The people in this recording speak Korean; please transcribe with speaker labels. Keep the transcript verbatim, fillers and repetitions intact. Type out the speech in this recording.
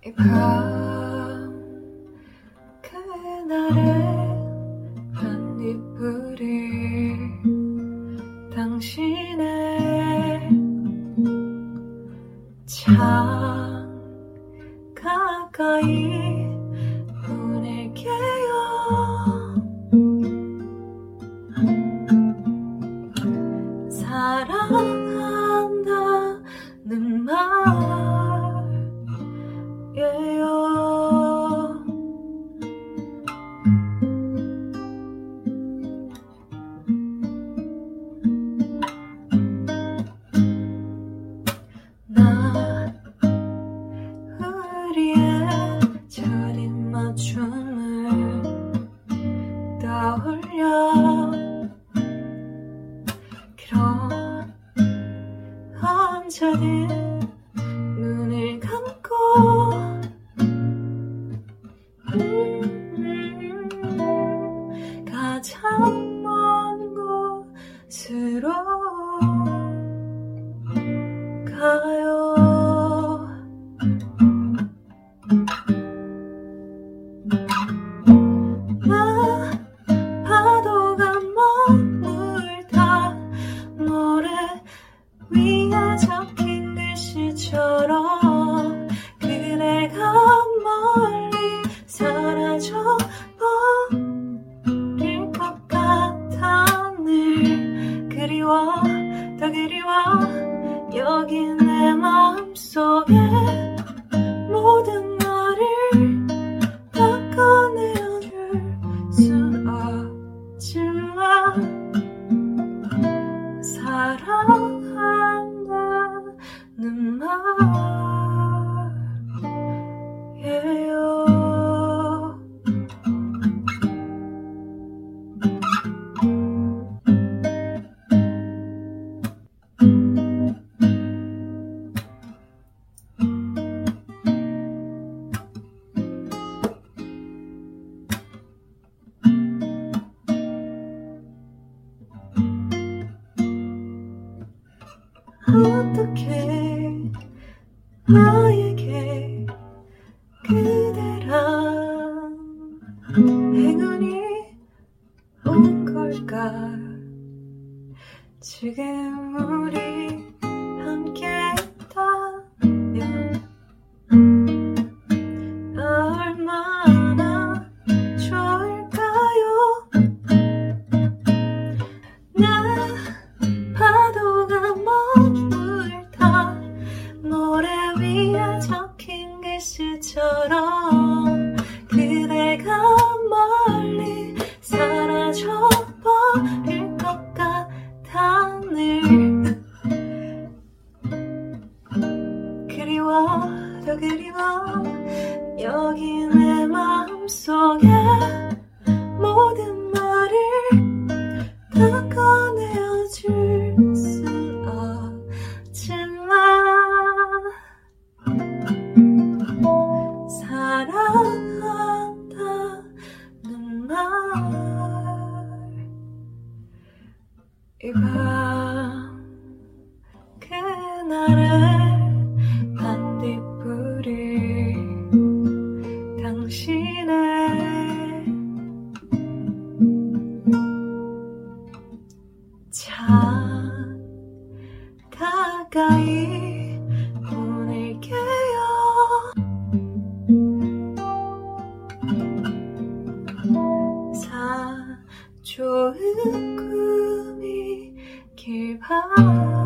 Speaker 1: 이 밤 그날의 반딧불이 당신의 참 가까이 보낼게요. 사랑한다는 말이에요. 난 우리의 저린 맞춤을 떠올려 그런 언제든 눈을 감고 음, 가장 먼 곳으로 가요. 나 파도가 머물다 모래 위에 적힌 글씨처럼 그대가 멀리 사라져 버릴 것 같아. 늘 그리워 더 그리워 여기 내 마음속에 모든 너를 다 꺼내어줄 순 없지만 사랑한다는 말이에요. 어떻게 나에게 그대란 행운이 온 걸까. 지금 우리 함께 있다면 얼마나 좋을까요. 나 파도가 머물다 모래 위에 적힌 글씨처럼 그대가 멀리 사라져 버릴 것 같아. 늘 그리워 더 그리워 여기 내 마음속에 모든 말을 다 꺼내어줄 수 없지만 사랑한다는 말. 이 밤 그날의 반딧불이 당신의 참 가까이 보낼게요. 사 좋은 꿈이 길 바라